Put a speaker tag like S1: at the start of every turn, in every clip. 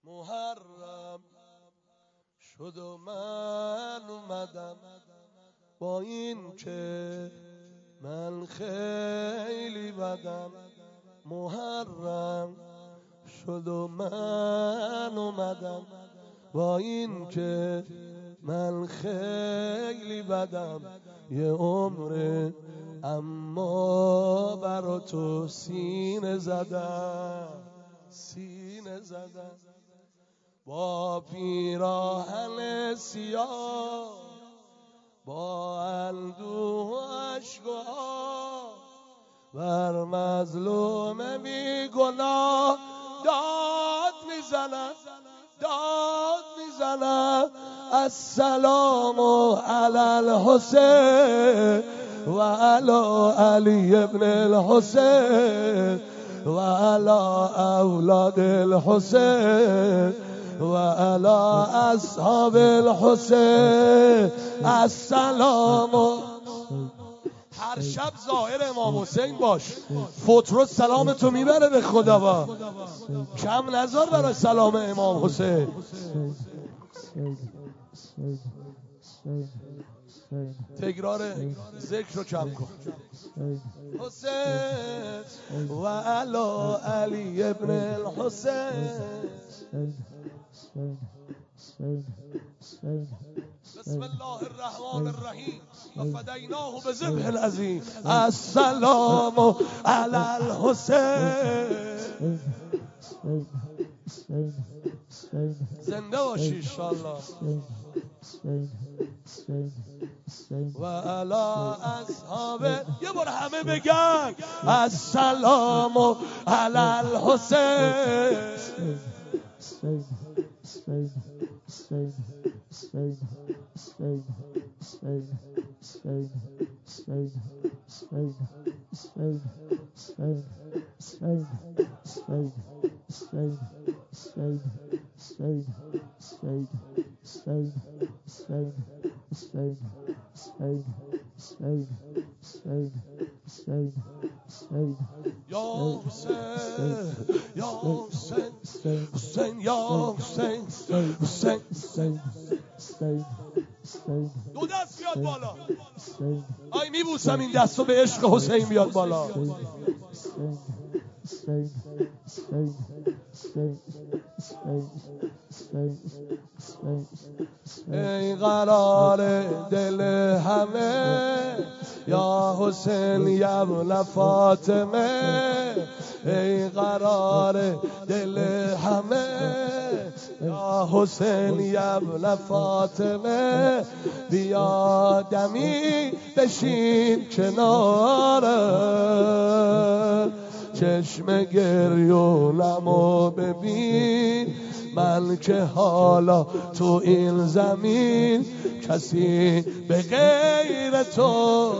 S1: محرم شد و من اومدم، با این که من خیلی بدم. محرم شد و من اومدم، با این که من خیلی بدم. یه عمره اما برا تو سینه زدم، سینه زدم. با پیراهن سیاه، با اندوه و اشک و آه، بر مظلوم بی گناه داد میزنم، داد میزنم. السلام علی الحسین و علی علی ابن الحسین و علی اولاد الحسین و علی اصحاب الحسین. السلام. هر شب ظاهر امام حسین باش، فترو سلام تو میبره به خدا. با کم نذار برای سلام امام حسین. تکرار ذکر رو کم کن. حسین و علی علی ابن الحسین. بسم الله الرحمن الرحیم و فدیناه بذبح العظیم. السلام علی الحسین. زنده باشی انشالله. و علی اصحاب. یه بار همه بگن السلام علی الحسین. یا حسین یا حسین حسین یا حسین حسین. دو دست بیاد بالا. آی میبوسم این دستو به عشق حسین بیاد بالا. ای قرار دل همه یا حسین یا ابن فاطمه. ای قرار دل همه یا حسین یا ابن فاطمه. بیا دمی بشین کنارم، چشم گریونمو ببین. من که حالا تو این زمین کسی به غیر تو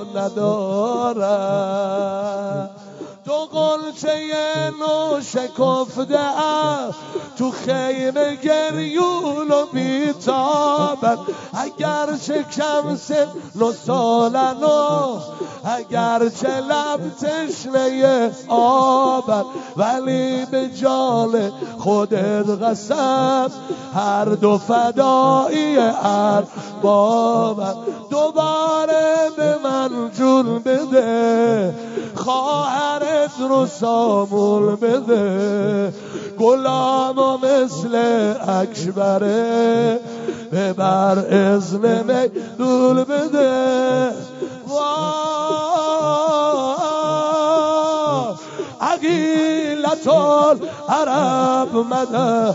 S1: ندارم. تو قلچه نو شکفته ام، تو خیر گریون و بیتابم. اگر چه کم سن و سالنو، اگر چه لب تشنه آبم، ولی به جان خودت قسم هر دو فدایی اربابم. دوباره به من جون بده، خواهرت رو سامون بده. غلامو مثل اکبره، ببر اذن میدول بده. عقیلت العرب مده.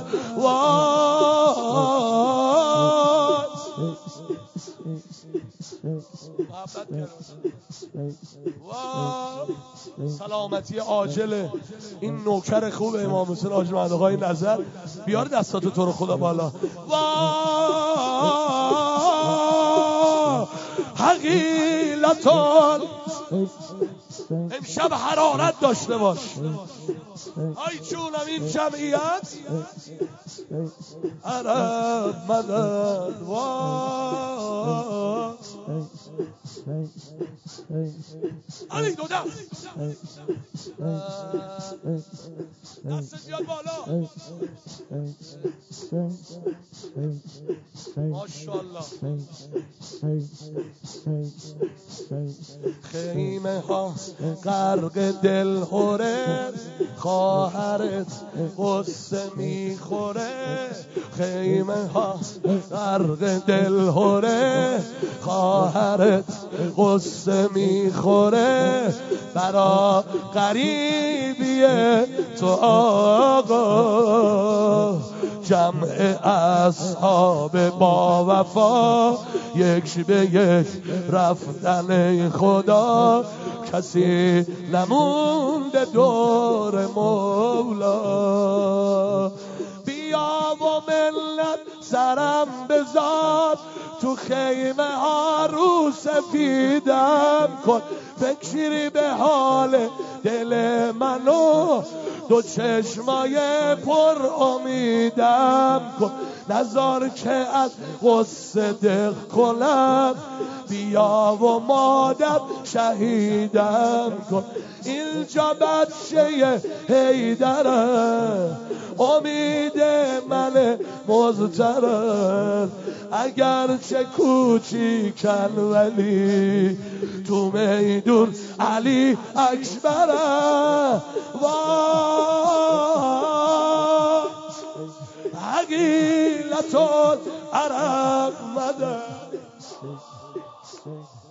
S1: سلامتی عاجل این نوکر خوب امام حسین حاج محمد آقای نظر. بیار دستاتو تو رو خدا بالا. حقیلتان امشب حرارت داشته باش. آی چونم این جمعیت عرب مدد وای علی دو دست دست بیاد بالا ماشاءالله. خیمه ها غرق دل هوره خواهرت قصه میخوره. خیمه ها غرق دل هوره خواهرت قصه میخوره. برا غریبیه تو آقا جمع اصحاب با وفا یک به یک رفتن خدا. کسی نمونده دور مولا. بیا و ملت سرم بذار تو خیمه ها رو سفیدم کن. فکری به حال دل منو دو چشمای پر امیدم کن. نذار که از غصه دق کنم. بیا و مادر شهیدم کن. اینجا بچه حیدرم امید من مضطرب. اگرچه کوچیکن ولی تو میدون علی اکبرم. وای عقیلة العرب مدد